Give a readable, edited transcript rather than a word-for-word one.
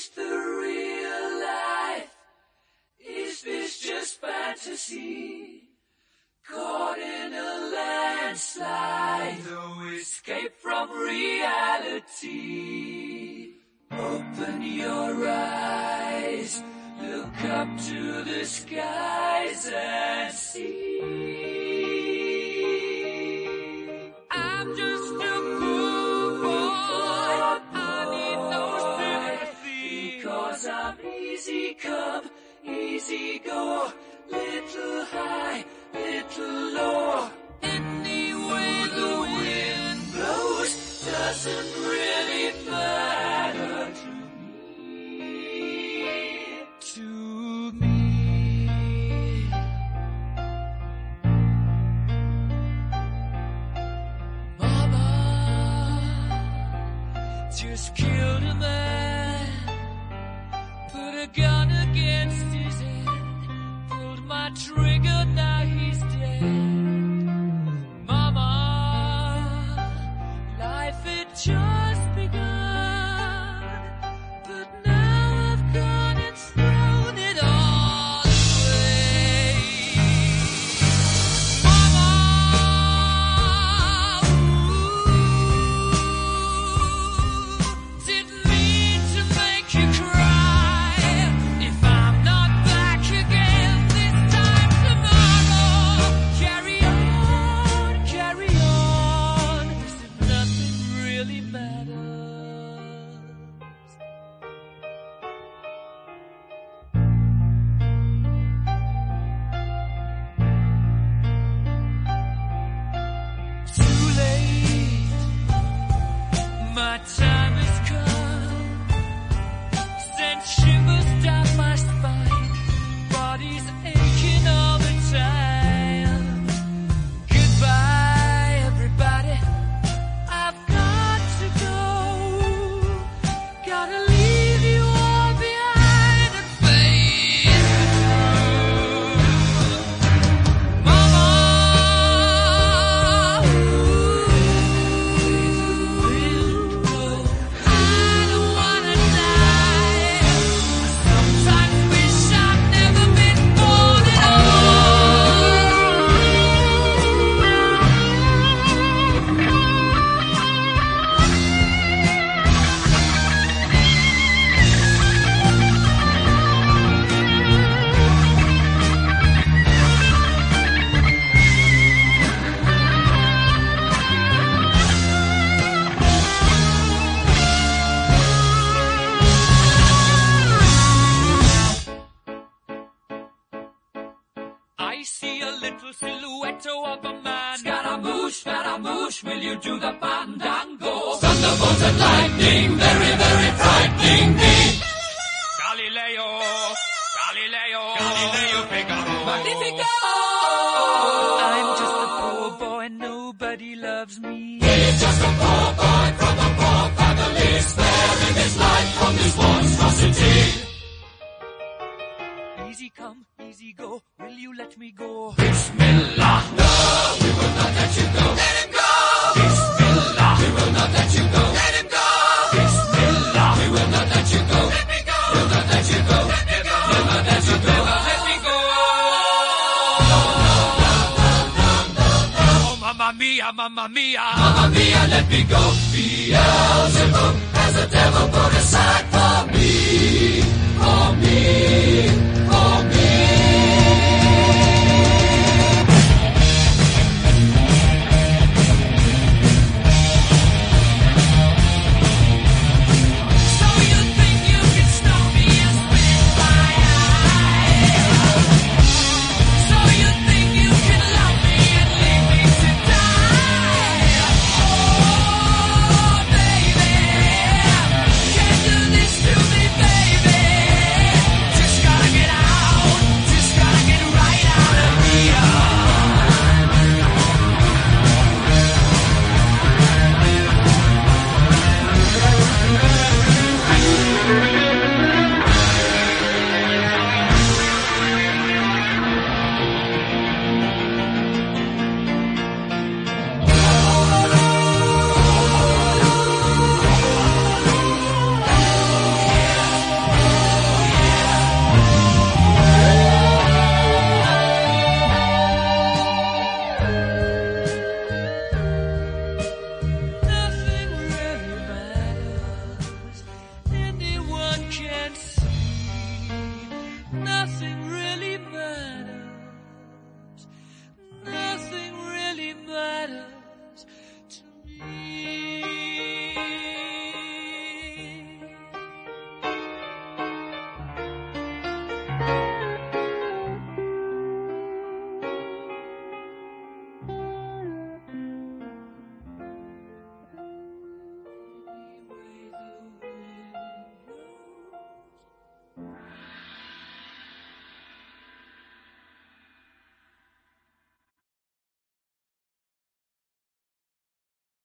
this the real life? Is this just fantasy? Caught in a landslide, no escape from reality. Open your eyes, look up to the skies and see. I'm just a poor boy, I need no sympathy, because I'm easy come, easy go, little high, little low. Any way the wind blows doesn't really matter to me. Mama just killed a man, put a gun against his head, pulled my trigger, now he's dead. Mama, life had just begun, but now I've gone and thrown it all away. Mama, didn't mean to make you cry. If I'm not back again this time tomorrow, carry on, carry on, as if nothing really matters. Too late, my time has come, sent shivers down my spine, body's aching all the time. Goodbye, everybody, I've got to go, gotta leave you all behind and face the truth. Mama, I don't wanna die. Sometimes wish I'd never been born at I see a little silhouette of a man. Scaramouche, will you do the fandango? Thunderbolts and lightning, very, very frightening me. Galileo, Figaro. Magnifico! I'm just a poor boy, nobody loves me. He's just a poor boy from a poor family, sparing his life from this monstrosity. Easy come, easy go, will you let me go? Bismillah, no, we will not let you go. Let him go! Bismillah, we will not let you go. Let him go! Bismillah, we will not let you go. Let me go! We'll not let you go. Let me go! We'll not let you go. Let me go! Oh, mamma mia, mamma mia. Mamma mia, let me go. Beelzebub has a devil put a